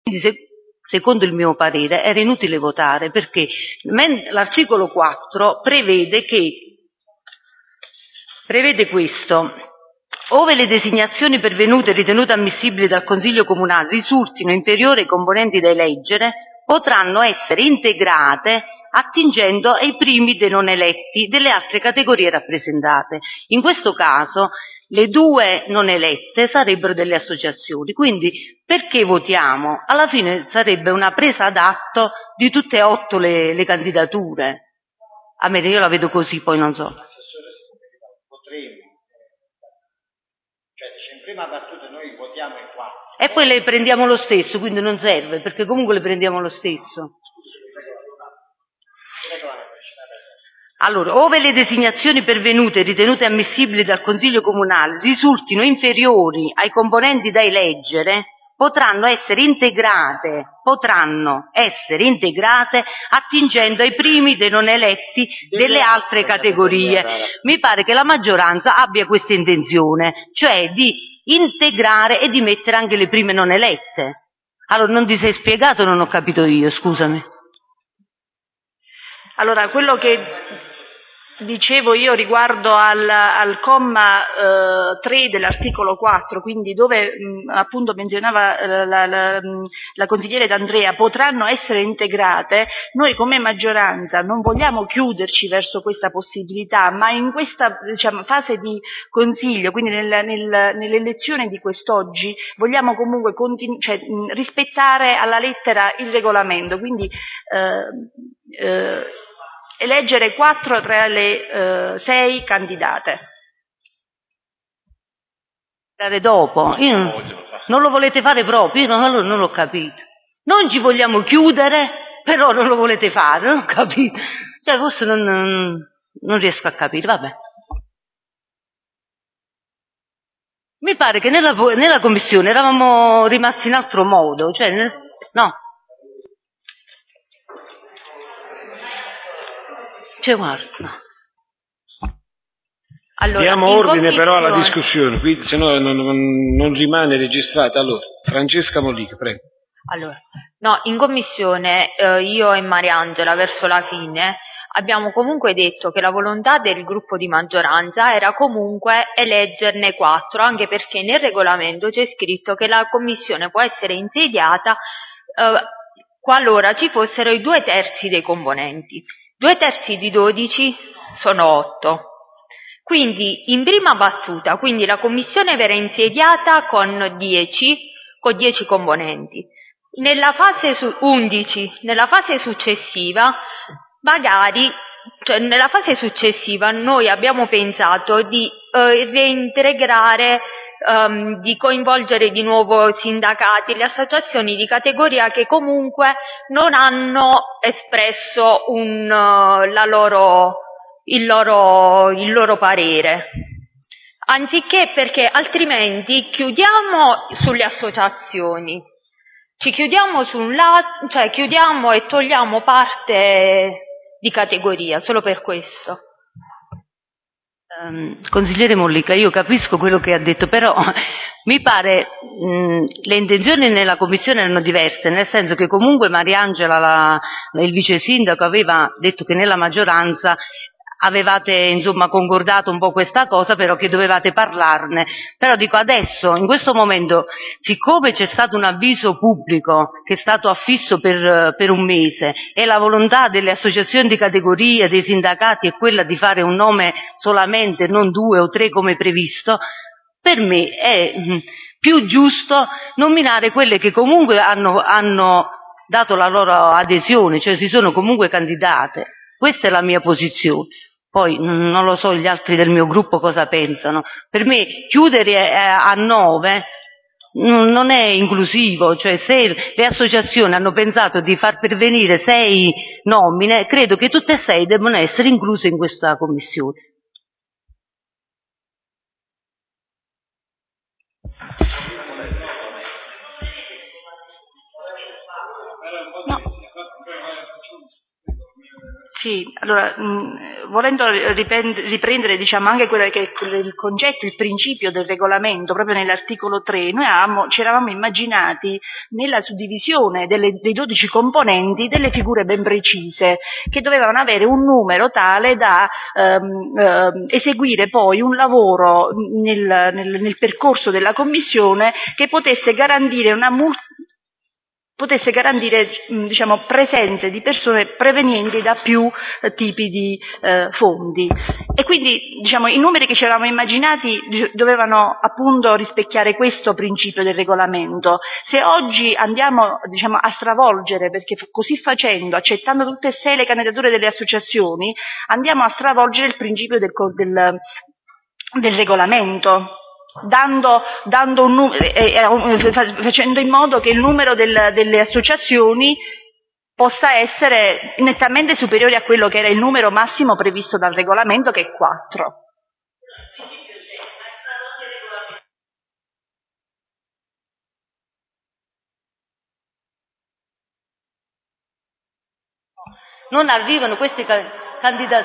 Quindi secondo il mio parere era inutile votare, perché l'articolo 4 prevede questo: ove le designazioni pervenute e ritenute ammissibili dal Consiglio Comunale risultino inferiori ai componenti da eleggere, potranno essere integrate attingendo ai primi dei non eletti delle altre categorie rappresentate. In questo caso le 2 non elette sarebbero delle associazioni, quindi perché votiamo? Alla fine sarebbe una presa d'atto di tutte e 8 le candidature. Almeno io la vedo così, poi non so. Potremmo. Cioè, dice, in prima battuta noi votiamo i 4. E poi le prendiamo lo stesso, quindi non serve, perché comunque le prendiamo lo stesso. Allora, ove le designazioni pervenute e ritenute ammissibili dal Consiglio Comunale risultino inferiori ai componenti da eleggere, potranno essere integrate attingendo ai primi dei non eletti delle altre categorie. Mi pare che la maggioranza abbia questa intenzione, cioè di integrare e di mettere anche le prime non elette. Allora, non ti sei spiegato, non ho capito io, scusami. Allora, quello che dicevo io riguardo al comma 3 dell'articolo 4, quindi dove appunto menzionava la consigliere D'Andrea, potranno essere integrate, noi come maggioranza non vogliamo chiuderci verso questa possibilità, ma in questa fase di consiglio, quindi nell'elezione di quest'oggi, vogliamo comunque rispettare alla lettera il regolamento, quindi eleggere 4 tra le 6 candidate. Dopo, non lo volete fare proprio, io non l'ho capito. Non ci vogliamo chiudere, però non lo volete fare, non ho capito. Cioè, forse non riesco a capire, vabbè. Mi pare che nella commissione eravamo rimasti in altro modo, cioè, no. Cioè, guarda. Allora, diamo ordine però alla discussione, qui se no non rimane registrata. Allora, Francesca Mollica, prego. Allora, no, in commissione io e Mariangela verso la fine abbiamo comunque detto che la volontà del gruppo di maggioranza era comunque eleggerne 4, anche perché nel regolamento c'è scritto che la commissione può essere insediata qualora ci fossero i 2/3 dei componenti. 2/3 di 12 sono 8. Quindi in prima battuta, quindi la commissione verrà insediata con 10 componenti. Nella fase 11, nella fase successiva, nella fase successiva noi abbiamo pensato di reintegrare, di coinvolgere di nuovo sindacati, le associazioni di categoria che comunque non hanno espresso il loro parere. Anziché, perché altrimenti chiudiamo sulle associazioni. Ci chiudiamo su un lato, chiudiamo e togliamo parte di categoria, solo per questo. Consigliere Mollica, io capisco quello che ha detto, però mi pare le intenzioni nella commissione erano diverse, nel senso che comunque Mariangela, il vice sindaco, aveva detto che nella maggioranza avevate insomma concordato un po' questa cosa, però che dovevate parlarne. Però dico adesso, in questo momento, siccome c'è stato un avviso pubblico che è stato affisso per un mese e la volontà delle associazioni di categoria, dei sindacati è quella di fare un nome solamente, non 2 o 3 come previsto, per me è più giusto nominare quelle che comunque hanno dato la loro adesione, cioè si sono comunque candidate. Questa è la mia posizione. Poi non lo so gli altri del mio gruppo cosa pensano. Per me chiudere a 9 non è inclusivo, cioè se le associazioni hanno pensato di far pervenire 6 nomine, credo che tutte e 6 debbano essere incluse in questa commissione. No. Sì, allora, volendo riprendere diciamo anche quello che è il concetto, il principio del regolamento, proprio nell'articolo 3, noi ci eravamo immaginati nella suddivisione dei 12 componenti delle figure ben precise, che dovevano avere un numero tale da eseguire poi un lavoro nel percorso della Commissione che potesse garantire diciamo, presenze di persone provenienti da più tipi di fondi. E quindi diciamo, i numeri che ci eravamo immaginati dovevano appunto rispecchiare questo principio del regolamento. Se oggi andiamo diciamo, a stravolgere, perché così facendo, accettando tutte e 6 le candidature delle associazioni, andiamo a stravolgere il principio del regolamento. Dando un facendo in modo che il numero delle associazioni possa essere nettamente superiore a quello che era il numero massimo previsto dal regolamento, che è 4. Non arrivano queste candidate,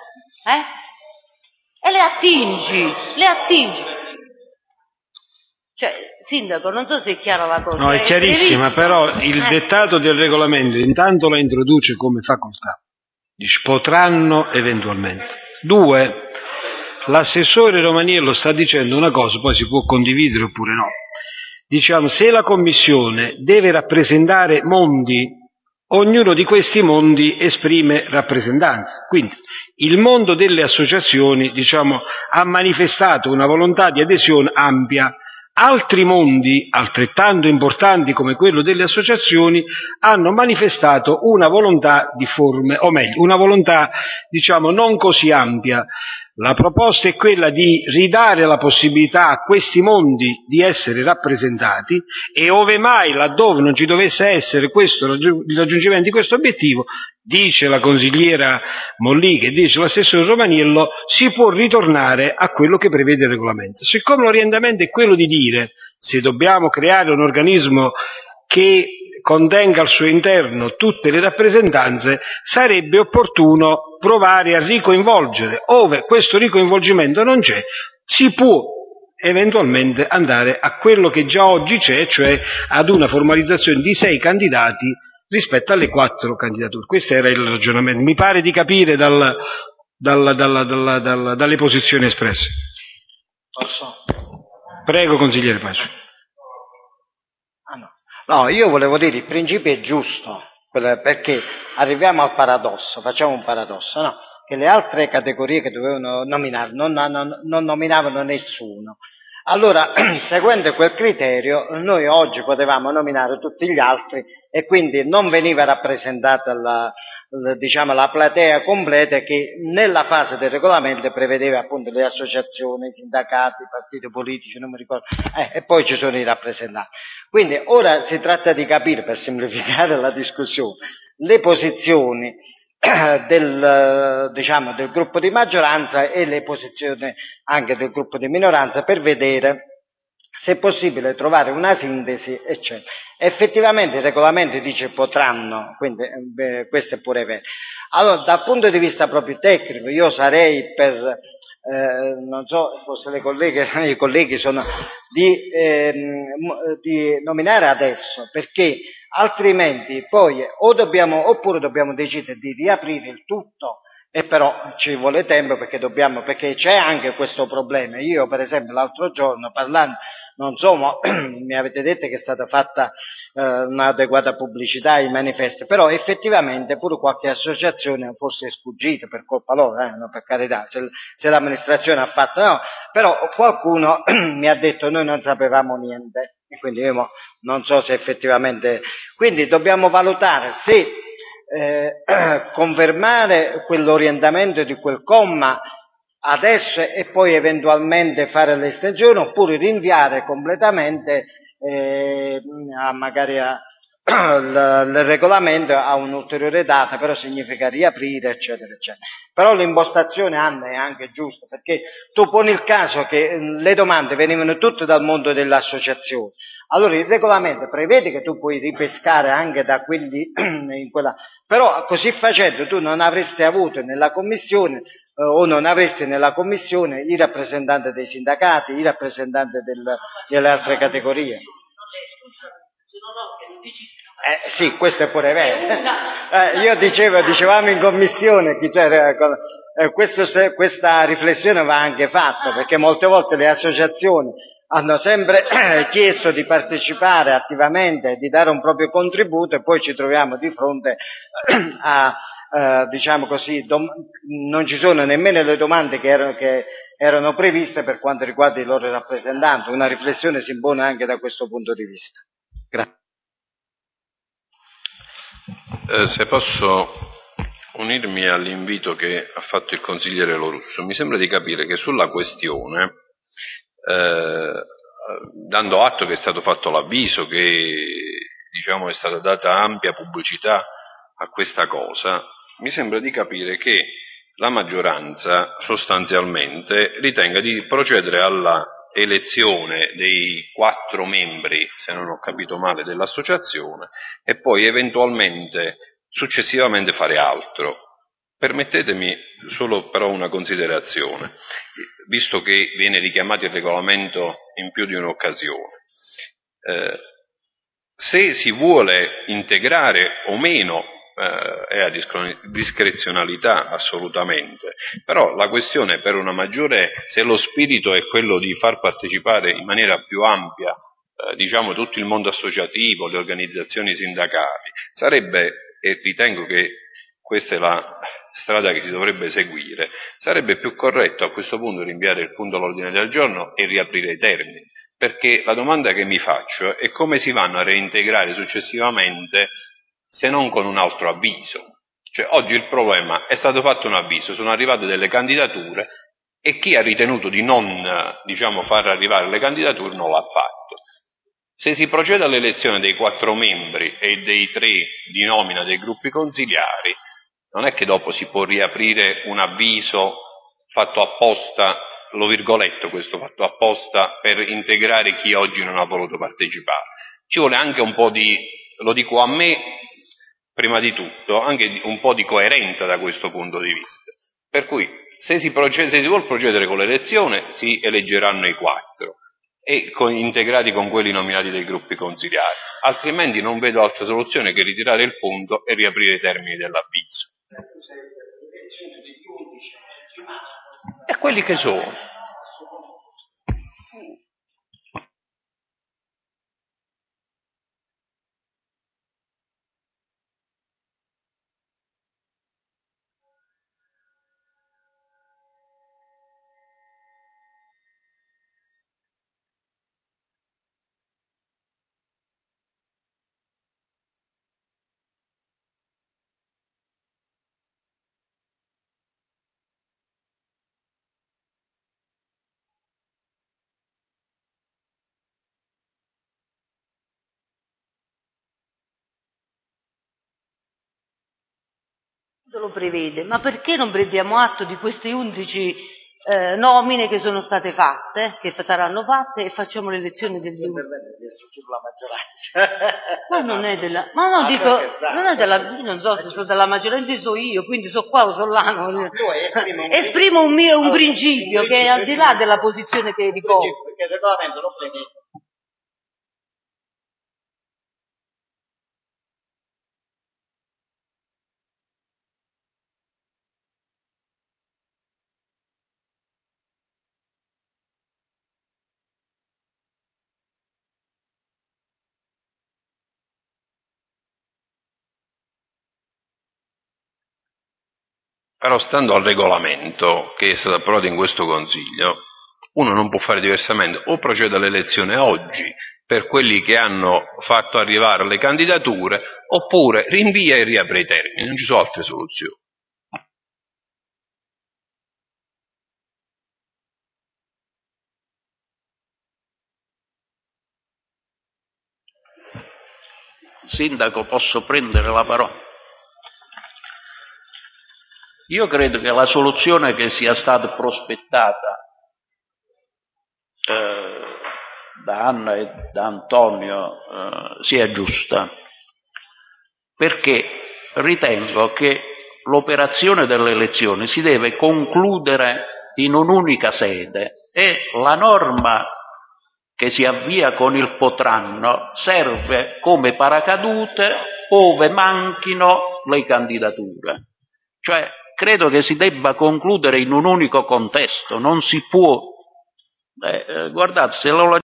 e le attingi. Cioè, Sindaco, non so se è chiara la cosa. No, è chiarissima, però il dettato del regolamento intanto la introduce come facoltà. Dice, potranno eventualmente. 2, l'assessore Romaniello sta dicendo una cosa, poi si può condividere oppure no. Diciamo, se la Commissione deve rappresentare mondi, ognuno di questi mondi esprime rappresentanza. Quindi il mondo delle associazioni, diciamo, ha manifestato una volontà di adesione ampia. Altri mondi, altrettanto importanti come quello delle associazioni, hanno manifestato una volontà difforme, o meglio, una volontà, diciamo, non così ampia. La proposta è quella di ridare la possibilità a questi mondi di essere rappresentati e ove mai, laddove non ci dovesse essere il raggiungimento di questo obiettivo, dice la consigliera Mollica e dice l'assessore Romaniello, si può ritornare a quello che prevede il regolamento. Siccome l'orientamento è quello di dire se dobbiamo creare un organismo che contenga al suo interno tutte le rappresentanze, sarebbe opportuno provare a ricoinvolgere. Ove questo ricoinvolgimento non c'è, si può eventualmente andare a quello che già oggi c'è, cioè ad una formalizzazione di 6 candidati rispetto alle 4 candidature. Questo era il ragionamento. Mi pare di capire dalle posizioni espresse. Posso? Prego, consigliere Pace. No, io volevo dire, il principio è giusto, perché arriviamo al paradosso, facciamo un paradosso, no? Che le altre categorie che dovevano nominare non nominavano nessuno. Allora, seguendo quel criterio, noi oggi potevamo nominare tutti gli altri e quindi non veniva rappresentata la platea completa che nella fase del regolamento prevedeva appunto le associazioni, i sindacati, i partiti politici, non mi ricordo, e poi ci sono i rappresentanti. Quindi ora si tratta di capire, per semplificare la discussione, le posizioni del gruppo di maggioranza e le posizioni anche del gruppo di minoranza per vedere se è possibile trovare una sintesi, eccetera. Effettivamente il regolamento dice potranno, quindi questo è pure vero. Allora, dal punto di vista proprio tecnico, io sarei per, non so, forse i colleghi sono di nominare adesso, perché altrimenti poi oppure dobbiamo decidere di riaprire il tutto, e però ci vuole tempo perché c'è anche questo problema. Io per esempio l'altro giorno parlando, non so, mi avete detto che è stata fatta un'adeguata pubblicità ai manifesti, però effettivamente pure qualche associazione forse è sfuggita per colpa loro, no, per carità, se l'amministrazione ha fatto, no, però qualcuno mi ha detto noi non sapevamo niente, e quindi io non so se effettivamente, quindi dobbiamo valutare se confermare quell'orientamento di quel comma adesso e poi eventualmente fare l'estensione, oppure rinviare completamente magari il regolamento ha un'ulteriore data, però significa riaprire, eccetera, eccetera. Però l'impostazione, Anna, è anche giusta, perché tu poni il caso che le domande venivano tutte dal mondo dell'associazione. Allora il regolamento prevede che tu puoi ripescare anche da quelli in quella, però così facendo tu non avresti avuto nella commissione o non avresti nella commissione i rappresentanti dei sindacati, i rappresentanti delle altre categorie. Sì, questo è pure vero. Io dicevamo in commissione, questa riflessione va anche fatta, perché molte volte le associazioni hanno sempre chiesto di partecipare attivamente, di dare un proprio contributo e poi ci troviamo di fronte a, diciamo così, non ci sono nemmeno le domande che erano previste per quanto riguarda i loro rappresentanti. Una riflessione si impone anche da questo punto di vista. Grazie. Se posso unirmi all'invito che ha fatto il consigliere Lorusso, mi sembra di capire che sulla questione, dando atto che è stato fatto l'avviso, che diciamo è stata data ampia pubblicità a questa cosa, mi sembra di capire che la maggioranza sostanzialmente ritenga di procedere alla elezione dei 4 membri, se non ho capito male, dell'associazione e poi eventualmente successivamente fare altro. Permettetemi solo però una considerazione, visto che viene richiamato il regolamento in più di un'occasione. Se si vuole integrare o meno è a discrezionalità assolutamente, però la questione per una maggiore, se lo spirito è quello di far partecipare in maniera più ampia diciamo tutto il mondo associativo, le organizzazioni sindacali, sarebbe, e ritengo che questa è la strada che si dovrebbe seguire, sarebbe più corretto a questo punto rinviare il punto all'ordine del giorno e riaprire i termini, perché la domanda che mi faccio è come si vanno a reintegrare successivamente se non con un altro avviso. Cioè, oggi il problema è stato fatto un avviso, sono arrivate delle candidature e chi ha ritenuto di non far arrivare le candidature non l'ha fatto. Se si procede all'elezione dei 4 membri e dei 3 di nomina dei gruppi consigliari, non è che dopo si può riaprire un avviso fatto apposta, lo virgoletto questo, fatto apposta per integrare chi oggi non ha voluto partecipare. Ci vuole anche un po' di, lo dico a me, prima di tutto, anche un po' di coerenza da questo punto di vista. Per cui, se si vuole procedere con l'elezione, si eleggeranno i 4 e integrati con quelli nominati dai gruppi consigliari. Altrimenti non vedo altra soluzione che ritirare il punto e riaprire i termini dell'avviso. E quelli che sono. Lo prevede, ma perché non prendiamo atto di queste 11 nomine che sono state fatte, che saranno fatte, e facciamo l'elezione degli ultimi? La maggioranza. Ma non è della, ma no, dico, non è della, io non so se sono della maggioranza, so io, quindi so qua o so là. Esprimo un principio che è al di là della posizione che ricopro. Perché il regolamento lo prevede. Però stando al regolamento che è stato approvato in questo Consiglio, uno non può fare diversamente, o procede all'elezione oggi per quelli che hanno fatto arrivare le candidature, oppure rinvia e riapre i termini, non ci sono altre soluzioni. Sindaco, posso prendere la parola? Io credo che la soluzione che sia stata prospettata da Anna e da Antonio sia giusta, perché ritengo che l'operazione delle elezioni si deve concludere in un'unica sede e la norma che si avvia con il potranno serve come paracadute ove manchino le candidature. Cioè, credo che si debba concludere in un unico contesto, non si può. Guardate, se lo